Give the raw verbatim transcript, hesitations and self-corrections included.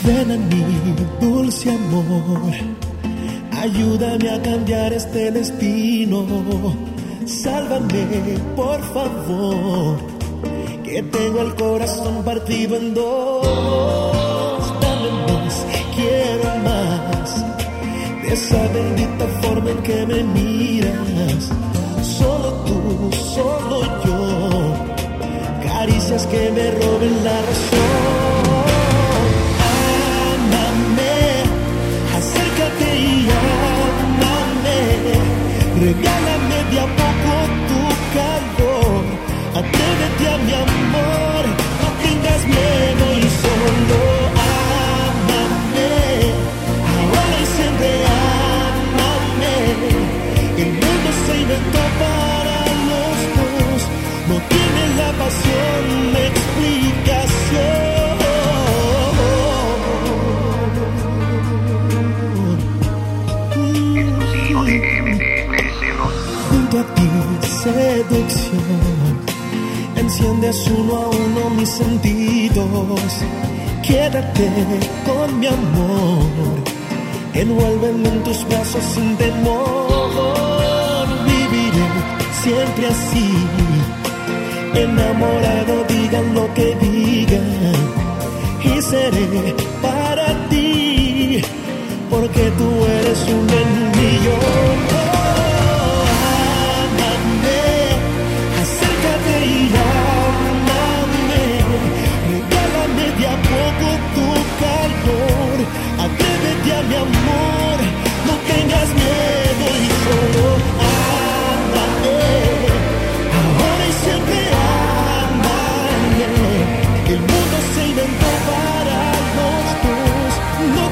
Ven a mí, dulce amor, ayúdame a cambiar este destino. Sálvame, por favor, que tengo el corazón partido en dos. Dame más, quiero más, de esa bendita forma en que me miras. Solo tú, solo yo, caricias que me roben la razón. Ámame, acércate y ámame, regálame de a poco tu calor. Atrévete a mi amor, no tengas miedo y solo ámame. Ahora y siempre ámame. El mundo se inventó para los dos, no tiene la pasión, la explicación. Junto a ti, seducción, enciendes uno a uno mis sentidos. Quédate con mi amor, envuélveme en tus brazos sin temor. Viviré siempre así, enamorado, digan lo que digan, y seré para ti, porque tú eres un en un millón. Atrévete a mi amor, no tengas miedo y solo ámame. Ahora y siempre ámame. El mundo se inventó para los dos, no